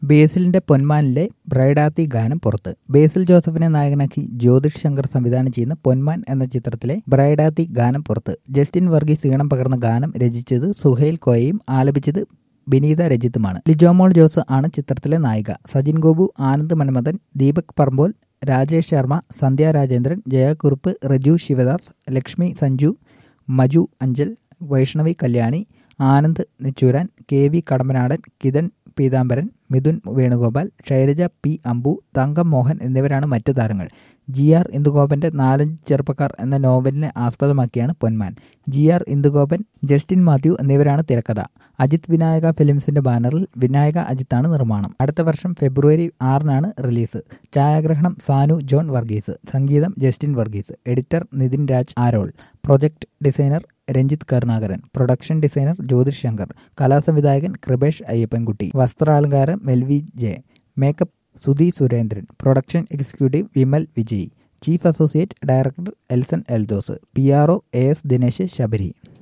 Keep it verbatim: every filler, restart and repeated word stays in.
ബേസിലിന്റെ പൊന്മാനിലെ ബ്രൈഡാത്തി ഗാനം പുറത്ത്. ബേസിൽ ജോസഫിനെ നായകനാക്കി ജ്യോതിഷ് ശങ്കർ സംവിധാനം ചെയ്യുന്ന പൊന്മാൻ എന്ന ചിത്രത്തിലെ ബ്രൈഡാത്തി ഗാനം പുറത്ത്. ജസ്റ്റിൻ വർഗീസ് ഈണം പകർന്ന ഗാനം രചിച്ചത് സുഹൈൽ കോയയും ആലപിച്ചത് ബിനീത രജിത്തുമാണ്. ലിജോമോൾ ജോസ് ആണ് ചിത്രത്തിലെ നായിക. Sajin Gopu, Anand Manmadhan, Deepak Parambol, Rajesh Sharma, Sandhya Rajendran, Jayakurup, Reju Sivadas, Lakshmi Sanju, Maju Anchal, Vaishnavi Kalyani, Anand Nechooran, K V Kadambanadan, Kithan Peethambaran, Mithun Venugopal, Shylaja P Ambu, Thankam Mohan എന്നിവരാണ് മറ്റു താരങ്ങൾ. ജി ആർ ഇന്ദുഗോപന്റെ നാലഞ്ച് ചെറുപ്പക്കാർ എന്ന നോവലിനെ ആസ്പദമാക്കിയാണ് പൊന്മാൻ. ജി ആർ ഇന്ദുഗോപൻ, ജസ്റ്റിൻ മാത്യു എന്നിവരാണ് തിരക്കഥ. അജിത് വിനായക ഫിലിംസിന്റെ ബാനറിൽ വിനായക അജിത്താണ് നിർമ്മാണം. അടുത്ത വർഷം ഫെബ്രുവരി ആറിനാണ് റിലീസ്. ഛായാഗ്രഹണം സാനു ജോൺ വർഗീസ്. സംഗീതം Justin Varghese. Editor Nithin Raj Arol. Project designer Ranjith Karunakaran. Production designer Jyothish Shankar. കലാസംവിധായകൻ കൃപേഷ് അയ്യപ്പൻകുട്ടി. വസ്ത്രാലങ്കാരം Melvy J. Makeup Sudhi Surendran. Production executive Vimal Vijay. Chief associate director Elson Eldhose. P R O A S Dinesh Sabari.